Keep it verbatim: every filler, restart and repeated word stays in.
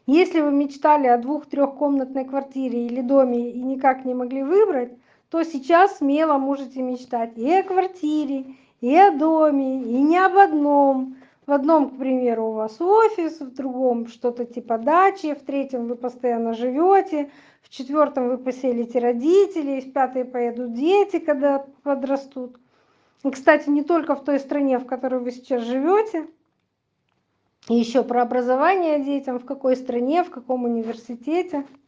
Если вы мечтали о двух-трехкомнатной квартире или доме и никак не могли выбрать, то сейчас смело можете мечтать и о квартире, и о доме, и не об одном. В одном, к примеру, у вас офис, в другом что-то типа дачи, в третьем вы постоянно живете, в четвертом вы поселите родителей, в пятый поедут дети, когда подрастут. И, кстати, не только в той стране, в которой вы сейчас живете. И еще про образование детям, в какой стране, в каком университете.